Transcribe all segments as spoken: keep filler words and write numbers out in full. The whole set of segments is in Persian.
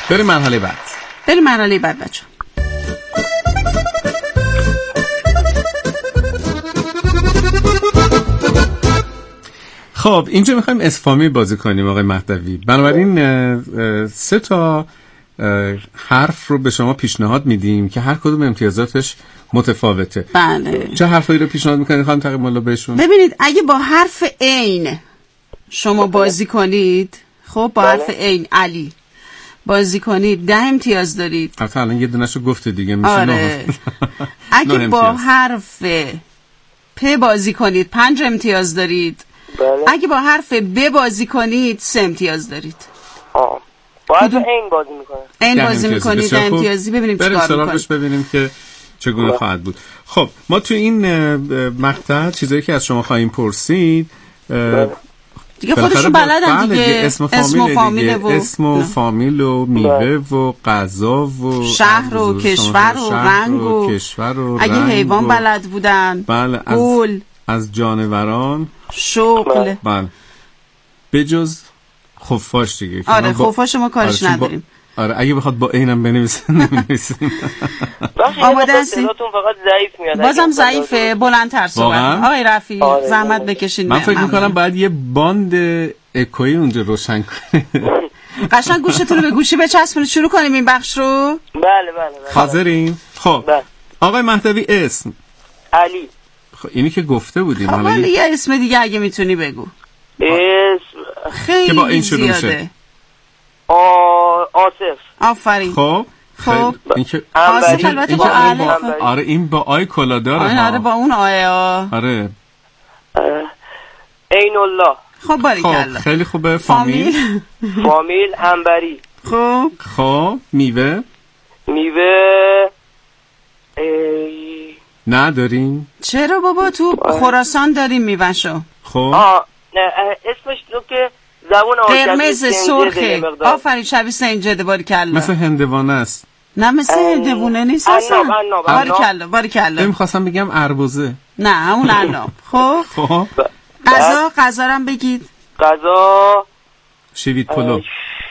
بریم مرحله بعد. بریم مرحله بعد بچه. خب اینجا میخوایم اسفامی بازی کنیم آقای مهدوی. بنابراین سه تا حرف رو به شما پیشنهاد میدیم که هر کدوم امتیازاتش متفاوته. بله. چه حرفایی رو پیشنهاد میکنید خانم تقی مولا بهشون؟ ببینید اگه با حرف عین شما بازی کنید، خب با حرف عین علی بازی کنید ده امتیاز دارید. البته الان یه دونه‌شو گفته دیگه میشه آره. نه. اگه با حرف پ بازی کنید پنج امتیاز دارید. بله. اگه با حرف ب بازی کنید سه امتیاز دارید. آه. با حرف این بازی میکنه. این بازی میکنید ده امتیازی. ببینیم چیکار میکنید. بریم ببینیم که چگونه خواهد بود. خب ما تو این مقطع چیزایی که از شما خواهیم پرسید دیگه خودشون بلدن دیگه. دیگه اسم و فامیل, اسم و فامیل دیگه. و اسم و فامیل و میوه و غذا و شهر و کشور و رنگ و کشور و اگه حیوان بلد بودن. بله. گل از جانوران شغل. بله. بجز خفاش دیگه. آره خفاش ما کارش آره نداریم. با... آره اگه بخواد با اینم بنویسه نمی‌نویسیم. آماده هستی؟ صداتون فقط ضعیف میاد. بازم ضعیفه. بلندتر صحبت. آقای رفیع آره زحمت بکشین. من فکر می‌کنم باید یه باند اکویی اونجا روشن کنید. قشنگ گوشتون رو به گوشی بچسبونید. شروع کنیم این بخش رو. بله بله بله. حاضرین؟ خب بله. آقای مهدوی اسم علی. خب اینی که گفته بودیم. حالا یه اسم دیگه اگه میتونی بگو. اسم خیلی که با این شروع میشه. آ آصف. آفرین. خب خب این که آصف البته با الف. آره این با آی کلا داره. آره, آره با اون آی آ. آره. عین الله. خب باریکلا. خب خیلی خوبه. فامیل فامیل انبری. خب خب میوه میوه نه داریم. چرا بابا تو خراسان داریم میوهشو. خب آه نه اسمش رو که زبون قرمز سرخه. آفرین شبیه سنجده. باریکلا. مثل هندوانه است. نه مثل هندوانه نیست اصلا. باریکلا باریکلا. نمی‌خواستم بگم اربوزه. نه اون عناب. خب خب غذا غذا رو بگید. غذا شوید پلو.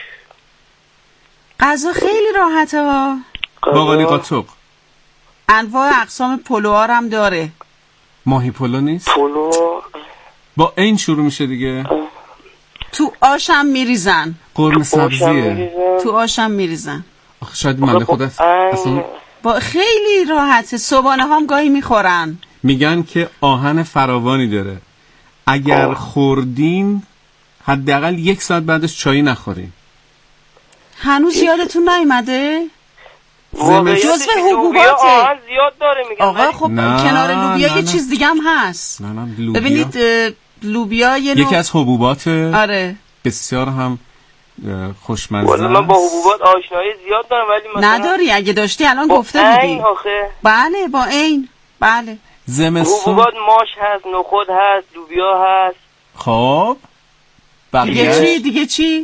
غذا خیلی راحته ها. باقالی قاچق. انواع اقسام پلوها هم داره. ماهی پلو نیست؟ پلو با این شروع میشه دیگه. تو آشم میریزن. قرمه سبزیه. تو آشم میریزن. آخه شاید من خود اصلا با خیلی راحته. صبحانه هم گاهی میخورن. میگن که آهن فراوانی داره. اگر آه. خوردین حداقل یک ساعت بعدش چایی نخورین. هنوز یادتون نیومده؟ جزو حبوباته. زیاد داره میگن. آقا خب کنار لوبیا یه چیز دیگه هم هست. نه نه لوبیا. ببینید لوبیا یه یکی از حبوباته. آره. بسیار هم خوشمزه است. من با حبوبات آشنایی زیاد دارم ولی مثلا نداری. اگه داشتی الان گفته بودی. آخه. بله با عین. بله. زمستون حبوبات ماش هست، نخود هست، لوبیا هست. خب دیگه چی دیگه چی؟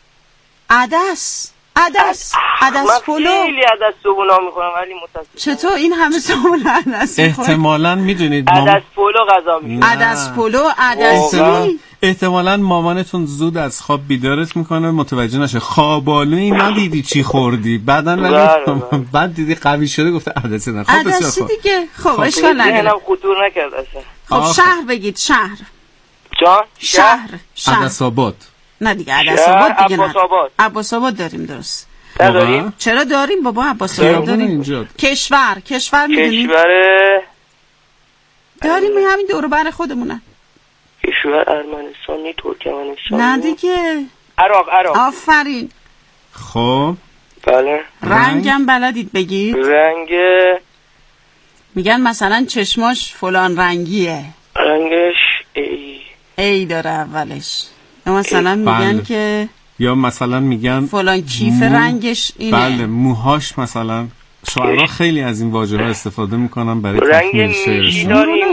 عدس. عدس عدس پلو. من خیلی عدس صبحونه میخورم ولی متاسفم. چطور این همه صبحونه عدس میخورم؟ احتمالاً میدونید عدس پلو غذا میخورم. عدس پلو عدسی. احتمالاً مامانتون زود از خواب بیدارت میکنه متوجه نشه خوابالویی ندیدی چی خوردی بعدن ولی بعد دیدی قوی شده گفته عدسی نه. خب عدسی دیگه. خب اشکال نداره. اینم خطور نکرد اصلا. خب شهر بگید. شهر جان شهر عدس آباد. نه دیگه عدس آباد دیگه. عباس آباد. عباس آباد داریم. درست نداریم؟ چرا داریم بابا عباس آباد داریم. کشور کشور میدونید کشور داریم همین دور بر خودمونه. کشور ارمنستانی ترکمنستان. نه دیگه عراق عراق. آفرین. خب بله. رنگم بلدید بگید. رنگ میگن مثلا چشماش فلان رنگیه. رنگش ای ای داره اولش. یا مثلا میگن که یا مثلا میگن فلان کیف مو... رنگش اینه. بله موهاش مثلا شاعرها خیلی از این واژه ها استفاده میکنن برای تکمیل شعرشون.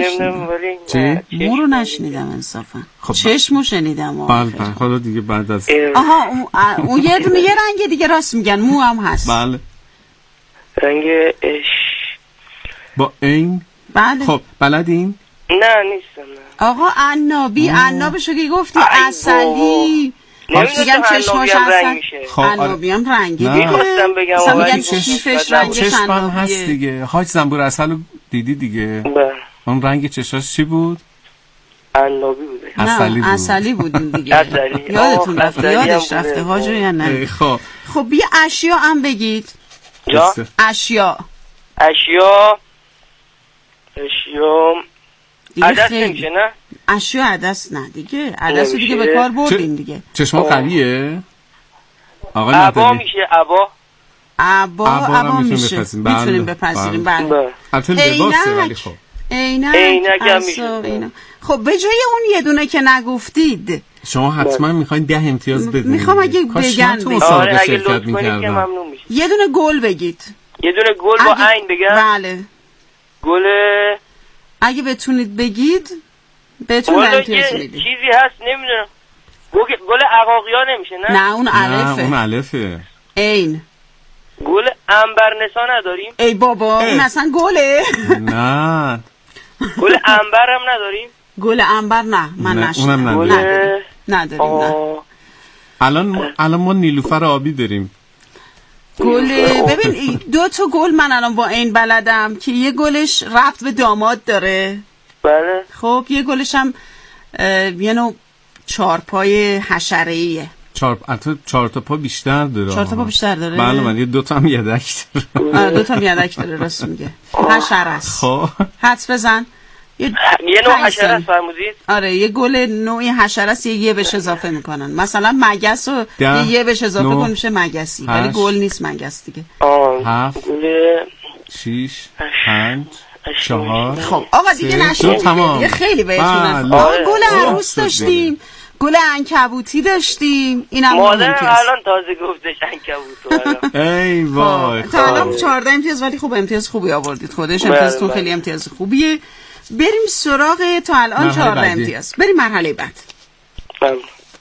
مو رو نشنیدم انصافا. خب چشمو شنیدم. بله بله حالا دیگه بعد از آها اون اون یه دونه یه رنگ دیگه راست میگن مو هم هست. بله رنگ اش با این. بله خب بلدین؟ نه نیستم. آقا عنابی عنابشو که گفتی عسلی نمیدونم چشماش هم رنگ هستن. میشه. خب آره. عنابی هم رنگی نه. دیگه. میخواستم بگم مثلا آقا میگن این کیفش چشم- رنگش چشم هم عنابیه. هست دیگه. حاج زنبور اصل رو دیدی دیگه. بله. اون رنگ چشاش چی بود؟ عنابی بوده. عسلی بود. نه اصلی بودیم دیگه. عسلی. یادتون آه، رفته، عسلی هم یادش بوده. رفته حاجو یا نه؟ ای خب خب یه اشیا هم بگید. جا بسه. اشیا اشیا اشیا دیگه عدس خیلی. نمیشه نه؟ اشیا عدس نه دیگه، عدس رو دیگه نمیشه. به کار چه- بردین دیگه. چشما قویه؟ آقای عبا مهدوی میشه عبا. عبا عبا رو عبا میتونیم میشه، بپذیریم. بله. میتونیم بپذیریم. بله. بله. بله. البته لباسه ولی عینک خب عینک عینک هم عصا، میشه. اینا. خب به جای اون یه دونه که نگفتید شما حتما میخواین ده امتیاز بدین. میخوام اگه کاش بگن من تو بگن. مسابقه آره اگه شرکت لطف کنید که میکردم. ممنون میشه. یه دونه گل بگید. یه دونه گل با اگه- عین بگم. بله گل اگه بتونید بگید بهتون والا امتیاز یه میدیم. چیزی هست نمیدونم. گل گل عقاقیا نمیشه نه؟ نه اون نه اون الفه. الفه. عین. گل عنبرنسا نداریم؟ ای بابا اه. اون اصلا گله. نه گل عنبر هم نداریم؟ گل عنبر نه من نه، نشدم. اونم گل نداریم. نداریم نداریم نه. آه. الان ما الان ما نیلوفر آبی داریم. گل ببین دو تا گل من الان با این بلدم که یه گلش ربط به داماد داره. بله. خب یه گلش هم اه، یه نوع چارپای حشره‌ایه. چهار البته چهار تا پا بیشتر داره. چهار تا پا بیشتر داره؟ بله من یه دو تا هم یدک داره. آره دو تا میادک داره راست میگه. حشره است. خب حدس بزن. یه یه نوع پنج حشره سال. است فرمودید؟ آره یه گل نوعی حشره است، یه یه بهش اضافه میکنن. مثلا مگس رو ده، یه یه بهش اضافه نه، کن میشه مگسی، ولی هشت. گل نیست مگس دیگه. آه. هفت. گل شیش پنج چهار خب آقا دیگه سه، نشد دو، تمام. دیگه خیلی بهتون بله. است. آقا آره. گل آره. عروس داشتیم، گل عنکبوتی داشتیم، اینم مادرم امتیاز. الان تازه گفتش عنکبوت. ای وای. خب، تا الان خب. چهارده امتیاز، ولی خوب امتیاز خوبی آوردید. خودش بله، امتیازتون بله. خیلی امتیاز خوبیه. بریم سراغ تا الان مرحله چهارده بعدی. امتیاز. بریم مرحله بعد. بله.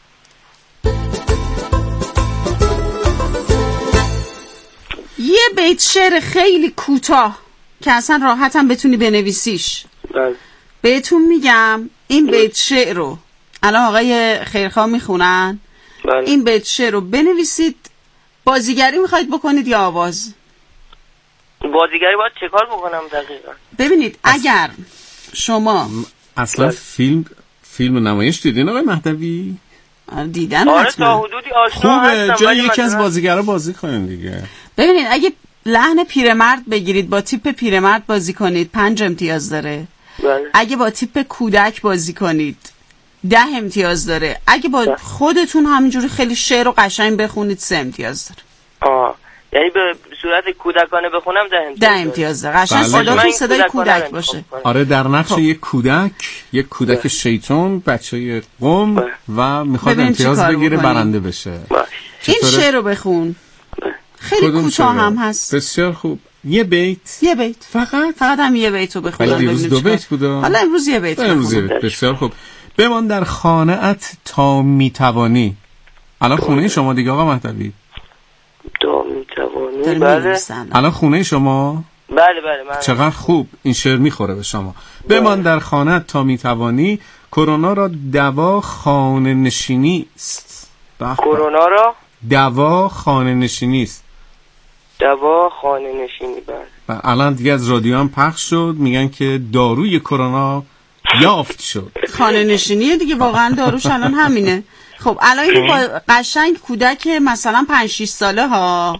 یه بیت شعر خیلی کوتاه که اصلا راحتم بتونی بنویسیش. بله. بهتون میگم این بیت شعر رو الان آقای خیرخواه میخونن. بله. این بیت شعر رو بنویسید. بازیگری میخواید بکنید یا آواز؟ بازیگری باید چه کار بکنم دقیقا؟ ببینید اگر شما اصلا فیلم فیلم نمایش دیدین آقای مهدوی؟ دیدن آره تا حتما. حدودی آشنا خوبه هستم جای ولی یکی از مثلا- بازیگرا بازی کنین دیگه. ببینید اگه لحن پیرمرد بگیرید با تیپ پیرمرد بازی کنید پنج امتیاز داره. بله. اگه با تیپ کودک بازی کنید ده امتیاز داره. اگه با خودتون همینجوری خیلی شعر و قشنگ بخونید سه امتیاز داره. آه یعنی به صورت کودکانه بخونم ده امتیاز ده داره. امتیاز داره. قشنگ بله. صداتون من صدای کودکانه کودک رو باشه. انتخاب کنم. آره در نقش خب. یک کودک، یک کودک شیطان، بچه قم بله. و میخواد ببینیم چی امتیاز کار بگیره بکنیم. برنده بشه. باش. این چطوره؟ شعر رو بخون. خیلی کدوم کوتاه شعره؟ هم هست. بسیار خوب. یه بیت یه بیت فقط. فقط هم یه بیت رو بخونم. ولی دیروز ببینیم دو چیکار. بیت بوده. حالا امروز یه بیت امروز یه بخونم. بیت. بسیار خوب. بمان در خانه‌ات تا میتوانی. الان خونه شما دیگه آقا مهدوی. تو میتوانی. داره بله. می‌نویسن. الان خونه شما بله بله من چقدر خوب این شعر میخوره به شما. بمان در خانه‌ات تا میتوانی، کرونا را دوا خانه نشینی است. به به. کرونا را دوا خانه نشینی است. دوا خانه نشینی. بله. و الان دیگه از رادیو هم پخش شد میگن که داروی کرونا یافت شد. خانه نشینیه دیگه، واقعا داروش الان همینه. خب الان این با قشنگ کودک مثلا پنج شش ساله ها.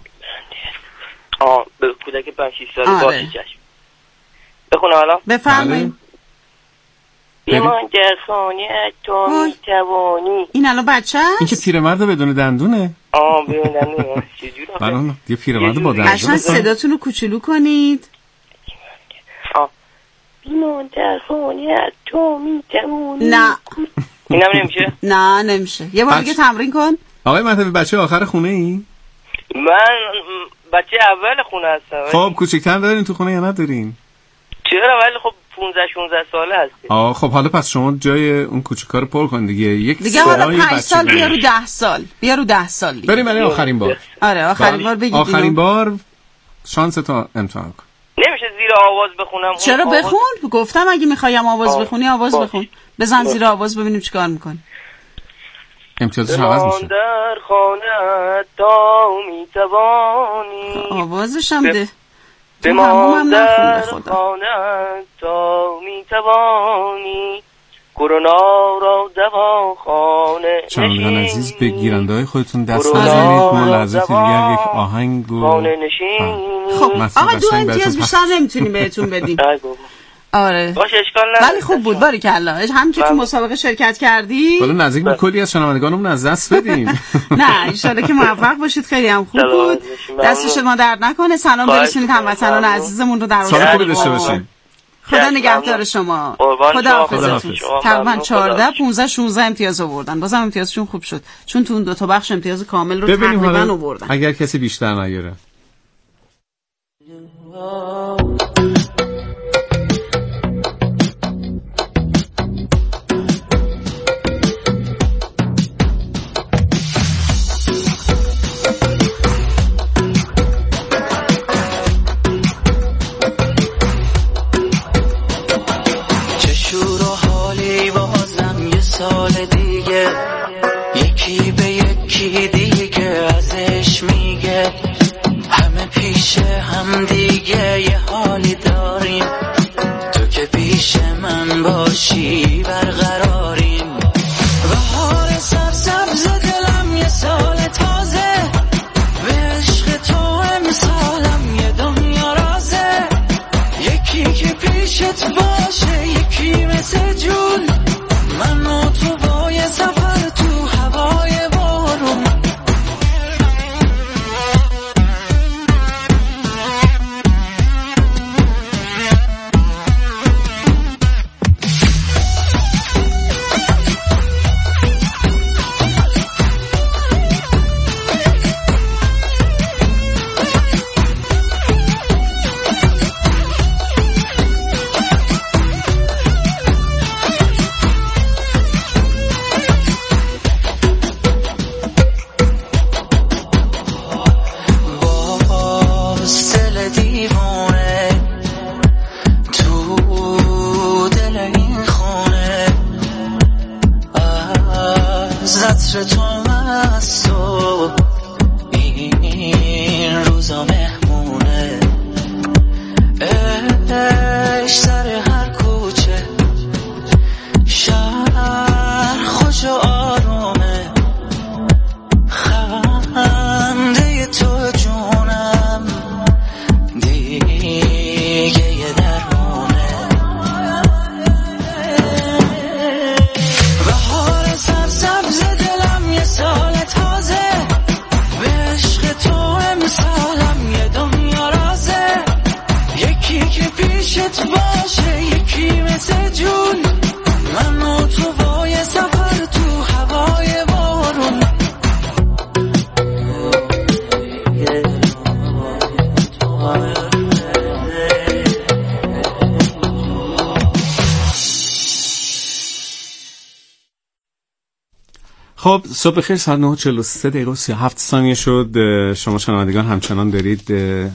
آه به کودک پنج شش ساله آره. باشه چشم. بخونه حالا. بفرمایید. ایمان در خانه تو وای. میتوانی. این الان بچه این که هست. پیرمرد بدون دندونه. آه بیوندن نمیم چجور آخه؟ برای یه پیرمرد با یه جوری. دندون. قشنگ صداتون رو کوچولو کنید. آه ایمان در خانه تو میتوانی. نه اینم نمیشه؟ نه نمیشه. یه بار بچه- دیگه تمرین کن. آقای مهدوی بچه آخر خونه ای؟ من بچه اول خونه هستم. خب کوچکتر دارین تو خونه یا ندارین؟ چرا ولی خب پانزده شانزده ساله هستی. آه خب حالا پس شما جای اون کوچیکا رو پر کن دیگه. یک دیگه حالا صدای پنج سال بچگی. بیا رو ده سال. بیا رو ده سال دیگه. بریم برای آخرین بار. آره آخرین بار بگید آخرین اینو. بار شانس تا امتحان کن. نمیشه زیر آواز بخونم؟ اون چرا آواز- بخون؟ گفتم اگه میخوایم آواز آه. بخونی آواز باش. بخون. بزن باش. زیر آواز ببینیم چیکار میکنی. امتیازش عوض میشه. در خانه تا میتوانی. آوازش هم ده بمان در خانه تا میتوانی، کرونا را دوا خانه نشین. شنوندگان عزیز به گیرنده های خودتون دست نزنید. ما لحظات دیگر یک آهنگ و خانه نشین. خب آقا دو امتیاز بیشتر نمیتونیم بهتون بدیم. آره باشه اشکال نداره. ولی خوب بود باریکلا. هم که تو مسابقه شرکت کردی. حالا نزدیک به کلی از شنوندگانمون از دست بدیم. نه ان شاءالله که موفق باشید. خیلی هم خوب بود. دست شما درد نکنه. سلام برسونید هموطنان عزیزمون رو در سال خوبی داشته باشین. خدا نگهدار شما. خدا حافظتون. تقریبا چهارده پانزده شانزده امتیاز آوردن. بازم امتیازشون خوب شد چون تو اون دو تا بخش امتیاز کامل رو تقریبا آوردن. اگر کسی بیشتر نیاره. سال دیگه یکی به یکی دیگه ازش میگه، همه پیش هم دیگه یه حالی داریم، تو که پیش من باشی برقراریم. بهار سبز دلم یه سال تازه، به عشق تو امسالم یه دنیا رازه، یکی که پیشت باشه یکی مثل جون، من و تو با یه سفر تو هوای بارون. خب صبح بخیر. ساعت نه و چهل و سه دقیقه و سی و هفت ثانیه شد. شما شنوندگان همچنان دارید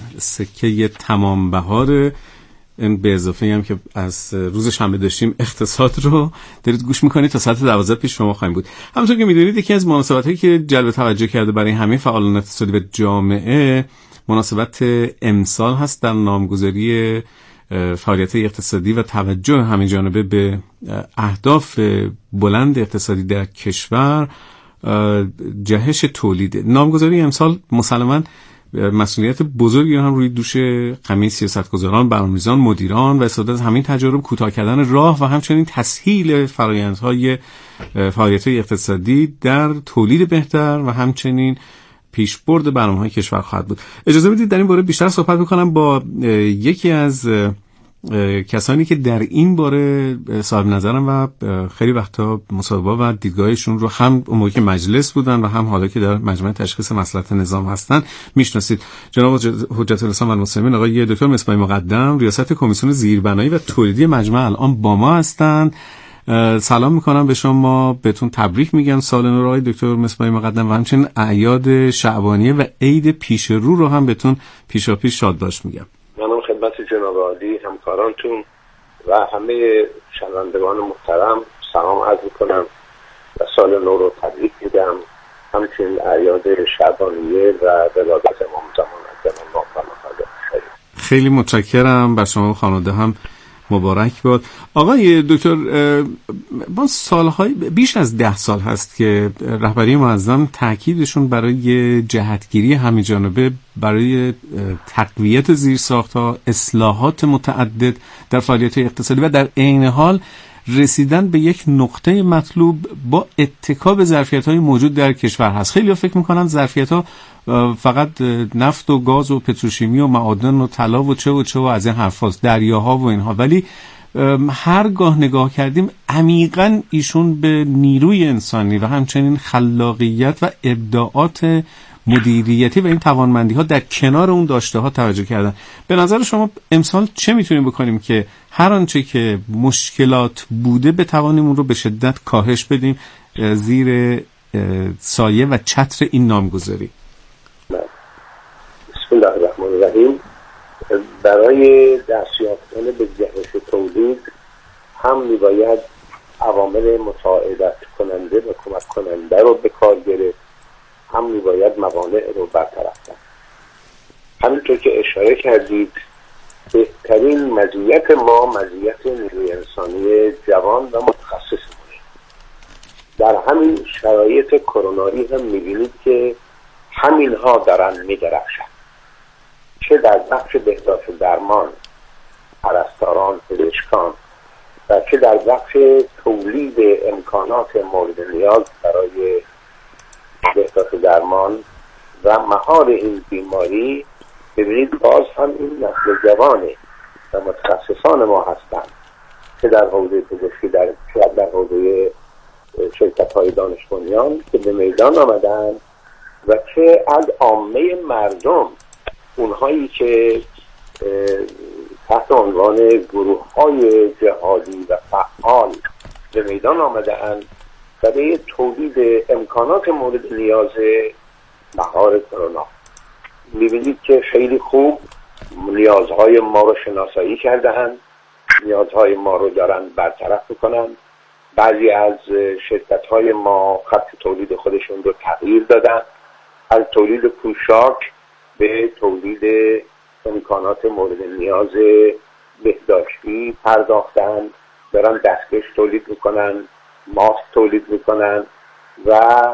سکه تمام بهار، این به اضافه هم که از روز شنبه داشتیم اقتصاد رو دارید گوش میکنید. تا ساعت دوازده پیش شما خواهیم بود. همونطور که میدونید یکی از مناسبت‌هایی که جلب توجه کرده برای همه فعالان اقتصادی و جامعه مناسبت امسال هست در نامگذاری فعالیت اقتصادی و توجه همه جانبه به اهداف بلند اقتصادی در کشور، جهش تولید. نامگذاری امسال مسلماً مسئولیت بزرگی هم روی دوش همه سیاستگزاران، برنامه‌ریزان، مدیران و استفاده از همین تجارب کوتاه کردن راه و همچنین تسهیل فرآیندهای فعالیت‌های اقتصادی در تولید بهتر و همچنین پیشبرد برنامه‌های کشور خواهد بود. اجازه بدید در این باره بیشتر صحبت بکنم با یکی از کسانی که در این باره صاحب نظرم و خیلی وقتا مصاحبه و دیدگاهشون رو هم اون موقع که مجلس بودن و هم حالا که در مجمع تشخیص مصلحت نظام هستن میشناسید. جناب حجت الاسلام المسلمین آقای دکتر مصباح مقدم، ریاست کمیسیون زیربنایی و تولیدی مجمع الان با ما هستند. سلام میکنم به شما، بهتون تبریک میگم سال نو آقای دکتر مصباح مقدم و همچنین اعیاد شعبانیه و عید پیش رو رو هم بهتون پیشاپیش شاد باش میگم. منم خدمت جناب عالی همکارانتون و همه شنوندگان محترم سلام عرض میکنم و سال نو رو تبریک میگم. همچنین اعیاد شعبانیه و ولادت امام زمان از زمان موفق خدا. خیلی متشکرم. بر شما خانواده هم مبارک باد. آقای دکتر، با سالهای بیش از ده سال هست که رهبری معظم تاکیدشون برای جهتگیری همه‌جانبه، برای تقویت زیرساخت‌ها، اصلاحات متعدد در فعالیت اقتصادی و در عین حال رسیدن به یک نقطه مطلوب با اتکا به ظرفیت‌های موجود در کشور هست. خیلی‌ها فکر می‌کنن ظرفیت‌ها فقط نفت و گاز و پتروشیمی و معادن و طلا و چه و چه و از این حرفاست، دریاها و اینها، ولی هرگاه نگاه کردیم عمیقاً ایشون به نیروی انسانی و همچنین خلاقیت و ابداعات مدیریتی و این توانمندی ها در کنار اون داشته ها توجه کردن. به نظر شما امسال چه میتونیم بکنیم که هر آنچه که مشکلات بوده بتوانیم اون رو به شدت کاهش بدیم زیر سایه و چتر این نامگذاری؟ بسم الله الرحمن الرحیم. برای دست یافتن به جهش تولید هم میباید عوامل مساعدت کننده و کمک کننده رو به کار گرفت، هم میباید موانع رو برطرف کرد. همینطور که اشاره کردید، بهترین مزیت ما مزیت نیروی انسانی جوان و متخصصمونه. در همین شرایط کرونایی هم میبینید که همینها دارن میدرخشن، چه در بخش بهداشت درمان، پرستاران، پزشکان، و چه در بخش تولید امکانات مورد نیاز برای بهداشت درمان و مهار این بیماری. ببینید باز هم این نسل جوانه و متخصصان ما هستند، چه در حوزه پزشکی، در چه در حوزه شرکت‌های دانش بنیان که به میدان آمدن، و چه از عامه مردم، اونهایی که تحت عنوان گروه‌های جهادی و فعال به میدان آمده‌اند برای تولید امکانات مورد نیاز مهار کرونا. می‌بینید که خیلی خوب نیازهای ما رو شناسایی کرده‌اند، نیازهای ما رو دارن برطرف می‌کنن. بعضی از شرکت‌های ما خط تولید خودشون رو تغییر دادن، از تولید پوشاک به تولید امکانات مورد نیاز بهداشتی پرداختن، دارن دستکش تولید میکنن، ماسک تولید میکنن، و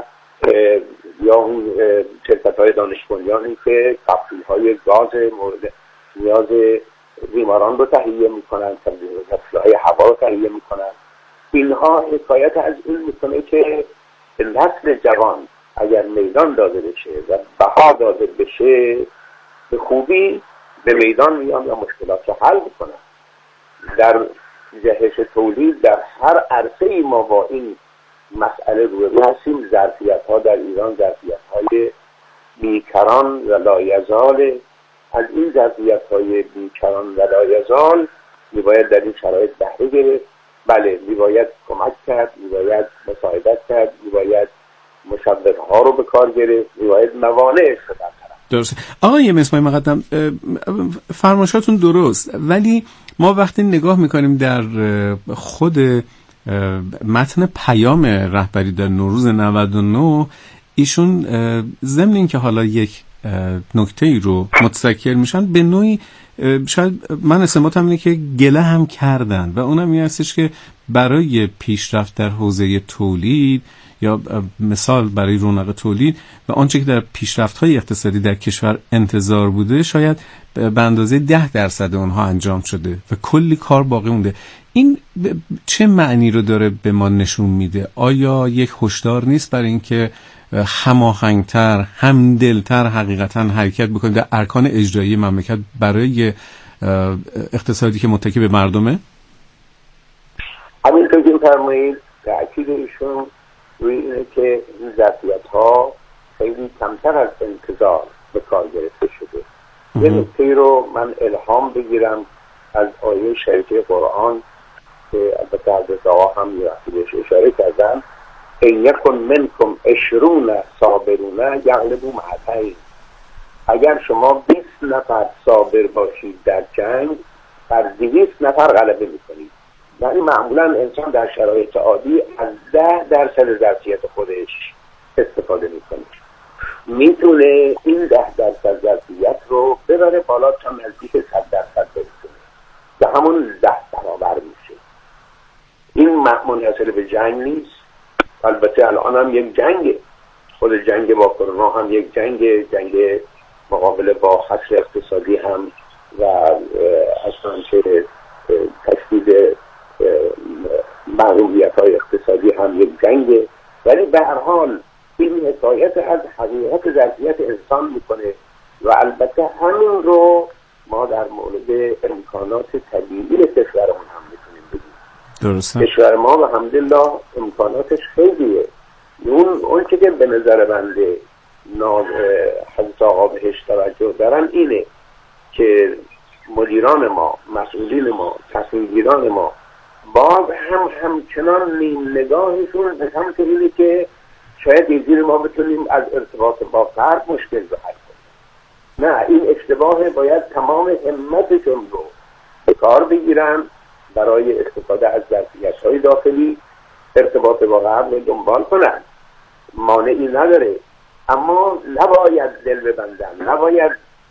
یا اون شرکت های دانش بنیانی که کپسول های گاز مورد نیاز بیماران رو تهیه میکنن، کپسول های هوا رو تهیه میکنن. اینها حکایت از این میکنه که نسل جوان اگر میدان داده بشه و بها داده بشه، به خوبی به میدان میان و مشکلات رو حل میکنن. در جهش تولید در هر عرصه‌ای ما با این مسئله روبرو هستیم. ظرفیت ها در ایران ظرفیت های بیکران و لایزال. از این ظرفیت های بیکران و لایزال میباید در این شرایط بهره گرفت. بله، میباید کمک کرد، میباید مساعدت کرد، میباید مشوق ها رو به کار گرفت، میباید موانعش رو برطرف. درسته. آقای مسماعی مقدم، فرمایشاتون درست، ولی ما وقتی نگاه میکنیم در خود متن پیام رهبری در نوروز نود و نه، ایشون ضمن این که حالا یک نکته‌ای رو متذکر میشن، به نوعی شاید من استنباطم اینه که گله هم کردن، و اونم این هستش که برای پیشرفت در حوزه تولید یا مثال برای رونق تولید و آنچه که در پیشرفت‌های اقتصادی در کشور انتظار بوده شاید به اندازه ده درصد اونها انجام شده و کلی کار باقی مونده. این چه معنی رو داره به ما نشون میده؟ آیا یک هشدار نیست برای اینکه هماهنگتر، همدلتر حقیقتا حرکت بکنیم در ارکان اجرایی مملکت برای اقتصادی که متکی به مردمه؟ همینطور که فرمایید، تأکید ایشون روی اینه که این ظرفیت‌ها خیلی کمتر از انتظار به کار گرفته شده. یه نکته رو من الهام بگیرم از آیه شریفه قرآن که البته حضرت آقا هم بهش اشاره کردن: ان یکن منکم عشرون صابرون یغلبوا مئتین. اگر شما بیست نفر صابر باشید در جنگ، بر دویست نفر غلبه میکنید. یعنی معمولا انسان در شرایط عادی از ده درصد ظرفیت خودش استفاده میکنه، میتونه این ده درصد ظرفیت رو ببره بالا تا نزدیک صد درصد برسونه و همون ده برابر میشه. این منحصر به جنگ نیست، البته الان هم یک جنگه، خود جنگ با کرونا هم یک جنگ، جنگ مقابله با خطر اقتصادی هم و اصلا چه تشدید محرومیت های اقتصادی هم یک جنگه، ولی به هر حال این حکایت از حقیقت ظرفیت انسان میکنه و البته همین رو ما در مورد امکانات طبیعی کشورمون هم میتونیم بگیم. درسته. کشور ما و الحمدلله امکاناتش خیلیه. اون اون که به نظر بنده ناز حضرت آقا بهش توجه دارن اینه که مدیران ما، مسئولین ما، تصمیمگیران ما باز هم همچنان نیم نگاهشون به سمت اینه که شاید اینجوری ما بتونیم از ارتباط با غرب مشکل رو حل کنیم. نه، این اشتباه. باید تمام همتشون رو به کار بگیرن برای استفاده از ظرفیت‌های داخلی، ارتباط با غرب رو دنبال کنن، مانعی نداره، اما نباید دل ببندن، نباید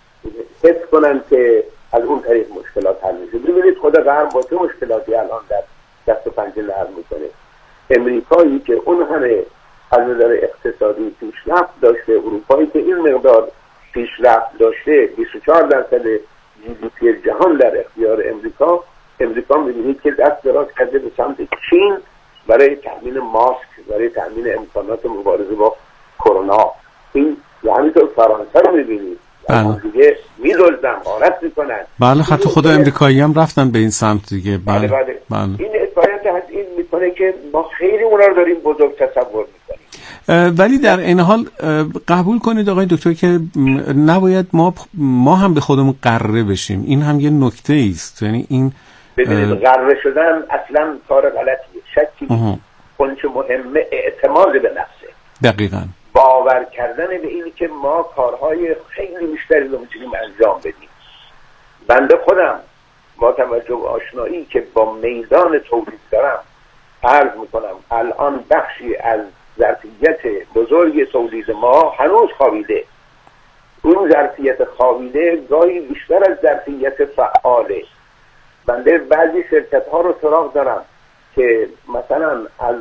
حس کنن که از اون طریق مشکلات حل میشه. ببینید خود غرب با چه مشکلاتی الان در دست و پنجه نرم میکنه. امریکایی که اون همه از نظر اقتصادی پیشرفت داشته، اروپایی که این مقدار پیشرفت داشته، بیست و چهار درصد جی دی پی جهان در اختیار امریکا، امریکا می‌بینید که دست دراز کرده به سمت چین برای تامین ماسک، برای تامین امکانات مبارزه با کرونا. این یعنی تو فرانسه رو می‌بینید دیگه می‌دزدن، غارت می‌کنن. بله، حتی خود امریکایی هم رفتن به این سمت دیگه. بله بله, بله. این اتفاقات از این می‌کنه که ما خیلی اونا رو داریم بزرگ تصور می‌کنیم. ولی در این حال قبول کنید آقای دکتر که نباید ما ما هم به خودمون قره بشیم. این هم یه نکته است. یعنی این ببینید قره شدن اصلا کار غلطیه، شکی نیست. اون چه مهمه اعتماد به نفسه. دقیقاً. باور کردن به اینی که ما کارهای خیلی بیشتری رو میتونیم انجام بدیم. بنده خودم با توجه به آشنایی که با میدان تولید دارم عرض میکنم الان بخشی از ظرفیت بزرگ تولید ما هنوز خوابیده. اون ظرفیت خوابیده گاهی بیشتر از ظرفیت فعاله. بنده بعضی شرکت ها رو سراغ دارم که مثلا از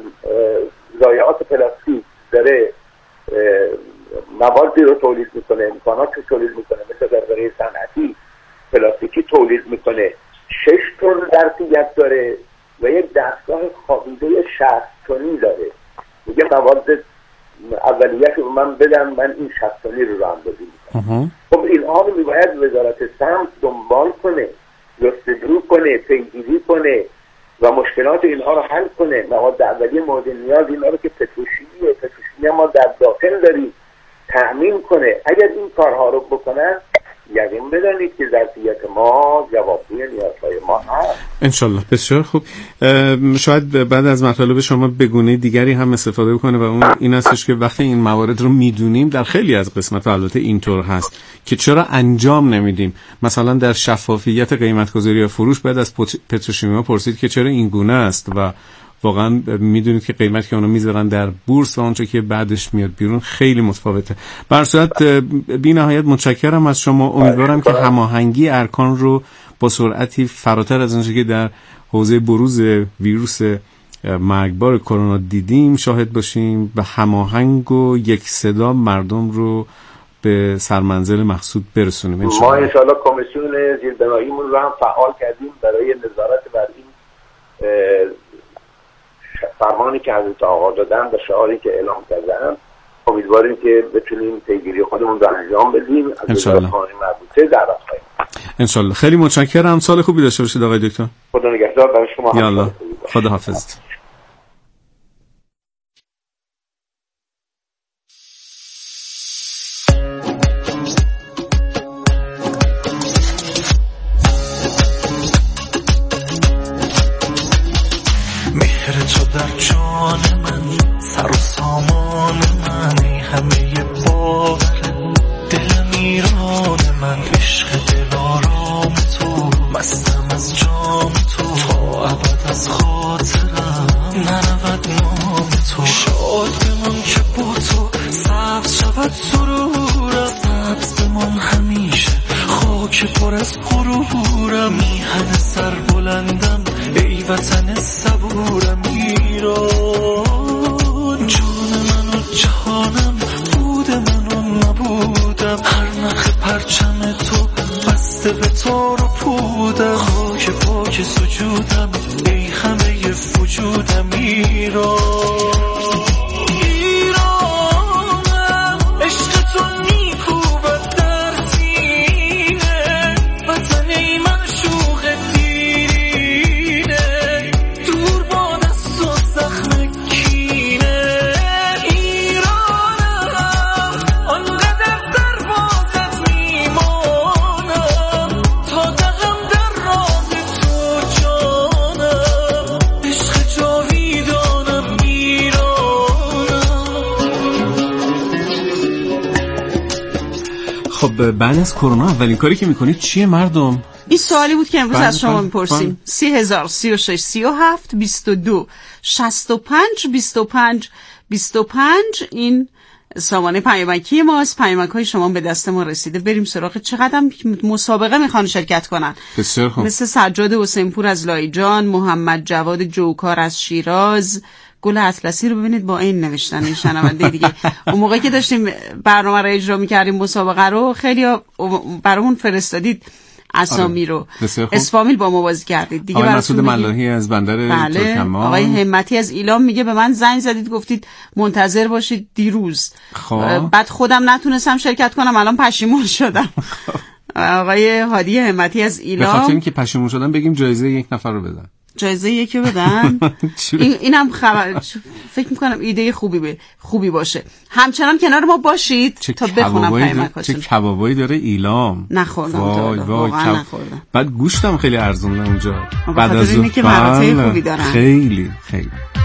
ضایعات پلاستیک داره موادی رو تولید میکنه، امکانات رو تولید میکنه، مثل زرزره صنعتی پلاستیکی تولید میکنه، شش تن ظرفیت داره و یک دستگاه خوابیده شصت تنی داره. میگه مواد اولیه رو من بدم، من این شصت تنی رو رو اندازی میکنم. خب اینها رو میباید وزارت سمت دنبال کنه، جستجو کنه، پیگیری کنه و مشکلات اینها رو حل کنه. مواد اولیه مورد نیاز اینا رو که پتروشیمیه، پتروشیمی ما در داخل داریم، تأمین کنه. اگر این کارها رو بکنن یقین بدانید که ظرفیت ما جوابگوی نیازهای ما هست. انشالله. بسیار خوب. شاید بعد از مطالب شما به گونه دیگری هم استفاده بکنه و اون این هستش که وقتی این موارد رو میدونیم در خیلی از قسمت البته اینطور هست که چرا انجام نمیدیم. مثلا در شفافیت قیمت گذاری یا فروش باید از پتروشیمیا پرسید که چرا این گونه است و واقعا میدونید که قیمتی که اونا میذارن در بورس و اونچه که بعدش میاد بیرون خیلی متفاوته. به هر صورت بی نهایت متشکرم از شما. امیدوارم که هماهنگی ارکان رو با سرعتی فراتر از اونچه که در حوزه بروز ویروس مرگبار کرونا دیدیم شاهد باشیم و هماهنگ و یک صدا مردم رو به سرمنزل مقصود برسونیم. ما ان شاء الله کمیسیون زیربناییمون رو هم فعال کردیم برای نظارت بر این فرمانی که حضرت آقا دادن و شعاری که اعلام کردن. امیدواریم که بتونیم پیگیری خودمون رو انجام بدیم از وزارت خانه مربوطه دعوت کنیم. ان شاء الله. خیلی متشکرم. سال خوبی داشته باشید آقای دکتر. خدا نگهدار برای شما. یالا. خدا حافظ. در جان من سر و سامان من همه باطل دل میران من عشق دل آرام تو مستم از جام تو تا ابد از خواب خاک پر از غرورم، میهن سر بلندم ای وطن صبورم. ایران جون من و جهانم، بود من و نبودم، هر نخ پرچم تو بسته به تار و پودم. خاک پاک سجودم ای همه وجودم. ایران خب بعد از کرونا اولین کاری که میکنید چیه مردم؟ این سوالی بود که امروز از شما میپرسیم. سی هزار سی و شش سی و هفت بیست و دو شصت و پنج بیست و پنج بیست و پنج این سامانه پیامکی ماست. پیامک های شما به دست ما رسیده. بریم سراغ چقدر مسابقه میخوان شرکت کنن. بسیار خوب. مثل سجاد حسینپور از لایجان، محمد جواد جوکار از شیراز. گل اطلسی رو ببینید با این نوشتن این شنونده دیگه. اون موقعی که داشتیم برنامه رو اجرا می‌کردیم مسابقه رو خیلی برامون فرستادید اسامی رو. اسفامیل با ما بازی کردید دیگه. آقای مسعود ملاحی از بندر بله. ترکمان. آقای همتی از ایلام میگه به من زنگ زدید گفتید منتظر باشید دیروز. خب. بعد خودم نتونستم شرکت کنم الان پشیمون شدم. آقای هادی همتی از ایلام. به خاطر اینکه پشیمون شدم بگیم جایزه یک نفر رو بدن. جایزه یکی بدن. این اینم خبر فکر میکنم ایده خوبی به خوبی باشه. همچنان کنار ما باشید تا بخونم پیامکاتون. چه کبابایی داره ایلام. نخوردم وای وای واقعا نخوردم. بعد گوشتم خیلی ارزونه اونجا. بعد از اینه که مراتع خوبی دارن. خیلی خیلی.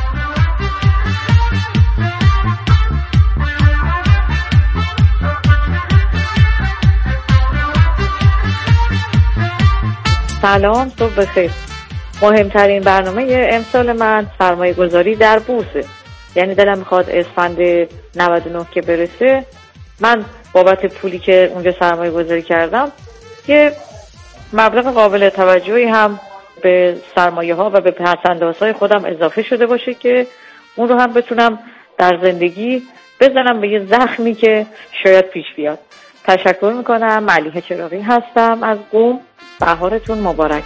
سلام، صبح بخیر. مهمترین برنامه امسال من سرمایه گذاری در بورسه. یعنی دلم میخواد اسفند نود و نه که برسه من بابت پولی که اونجا سرمایه گذاری کردم یه مبلغ قابل توجهی هم به سرمایه ها و به پس‌اندازهای خودم اضافه شده باشه که اون رو هم بتونم در زندگی بزنم به یه زخمی که شاید پیش بیاد. تشکر میکنم. ملیحه چراغی هستم از قم. بهارتون مبارک.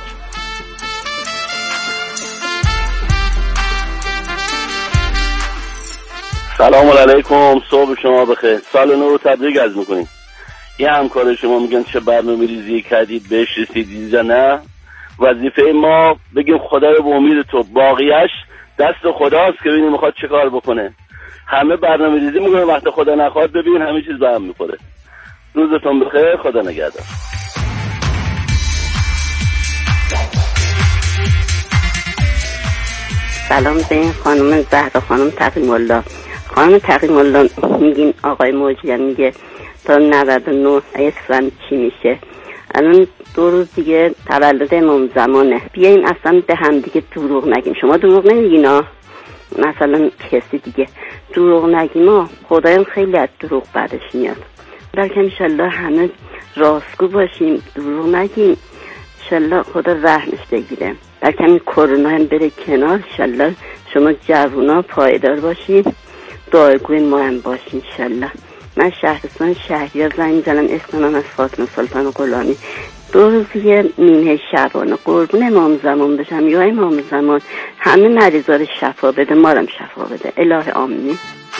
سلام علیکم، صبح شما بخیر، سال نو رو تبریک عرض میکنیم. یه همکار شما میگن چه برنامه ریزی کردید بهش رسیدید یا نه. وظیفه ما بگیم خدا رو به امید تو، باقیش دست خداست که ببینیم میخواد چه کار بکنه. همه برنامه ریزی میکنه، وقتی خدا نخواد ببین همه چیز به هم میخوره. روزتون بخیر، خدا نگهدار. سلام به این خانم زهرا خانم تقیم الله. خانم تقیم الله میگین آقای موجی میگه تا نود و نه اسفند چی میشه. الان دو روز دیگه تولد امام زمانه. بیایم اصلا به هم دیگه دروغ نگیم. شما دروغ نمیگین ها، مثلا کسی دیگه دروغ نگیم ها. خدایم خیلی از دروغ بعدش میاد. بلکه انشالله همه راستگو باشیم، دروغ نگیم. انشالله خدا رحمش بگیره. بلکه این کرونا هم بره کنار. انشالله شما جوونا پایدار باشین، دعاگوی ما هم باشین انشالله. من شهرستان شهریار زنگ میزنم. اسمم از فاطمه سلطان غلامی. دو روزیه نیمه شبانه قربون امام زمان بشم یا امام زمان همه مریضا رو شفا بده، ما رو شفا بده. الهی آمین.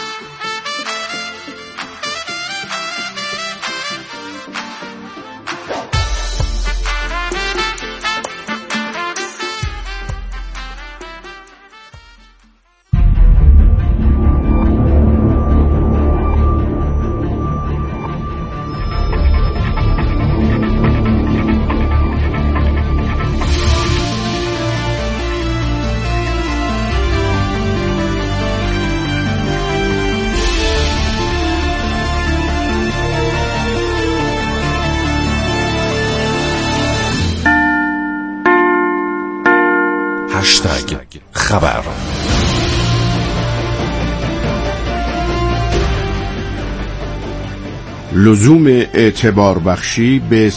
خبر لزوم اعتبار بخشی به